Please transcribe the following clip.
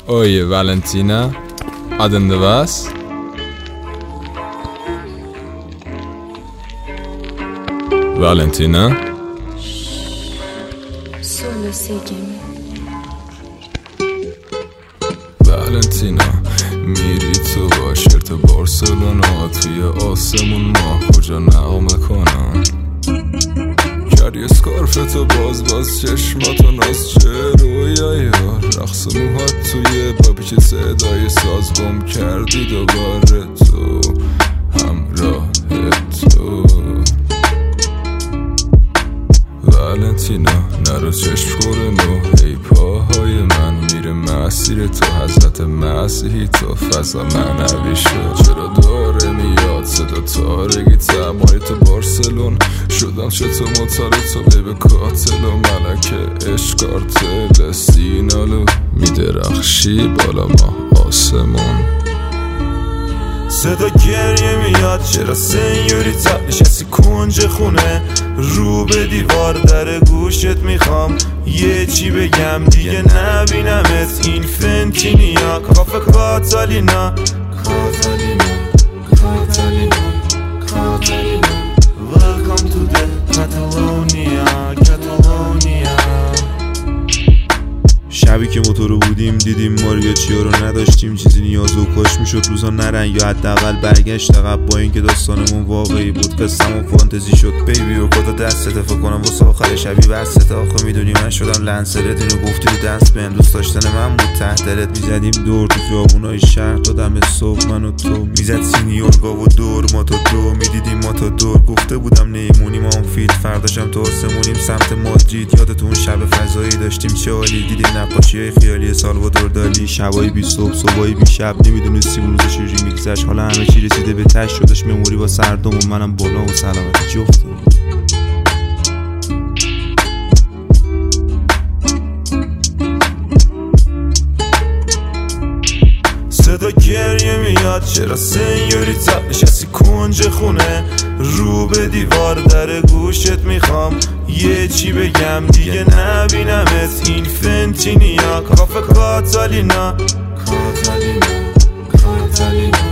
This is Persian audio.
Oye, Valentina, adın da was? Valentina? Solo sígueme. Valentina میری تو با شرط بارسلونا توی آسمون ماه کجا نغمه کنم کردی اسکارفتو باز چشماتو ناز چه رویایی رقص موهات توی بابی که صدای ساز گم کردی دوباره تو همراه تو والنتینا نرو چشم خوره نو ای پاهای من میره مسیر تو حضرت مسیحی تو فضا معنوی شد چرا داره میاد صدا تارگی تمایی تو بارسلون شدم چطور موتار تو بیب کاتل و ملک اشکارتل سینالو میدرخشی بالا ما آسمون صدا گریه میاد چرا سنیوریتا نشستی کنج خونه رو به دیوار در گوشت میخوام یه چی بگم دیگه نبینمت این فنتینیا کافه کاتالینا Welcome to the Catalonia شبی که موتورو بودیم دیدیم ماریاچیا رو نداشتیم چیزی نیاز و کاش میشد روزا نرن یا حداقل برگشت عقب با اینکه داستانمون واقعی بود قصه‌مون فانتزی شد بیبی و خدا دستت فکر کنم واسه آخر شبی بسته آخه میدونی من شدم لنسرت اینو گفتی تو دست بهم دوست داشتن من بود ته دلت میزدیم دور تو خیابونای شهر تا دم صبح من و تو میزد سینیورگا و دور ما تا دو میدیدیم ما تا دور گفته بودم نیمونیم آن فیلد فرداشم تو آسمونیم سمت مادرید یادتون شب فضایی داشتیم چه حالی دیدیم نقاشی‌های خیالی سالوادور دالی شبای بی صبح صبحای بی شب نمیدونستیم اون روزا چجوری میگذشت حالا همه چی رسیده به تش شدش مموری با سردم و منم بالا و سلامتی جفتم صدا گریه میاد چرا سنیوریتا نشستی کنج خونه رو به دیوار در گوشت میخوام یه چی بگم دیگه نبینمت این فنتینیا کافه کاتالینا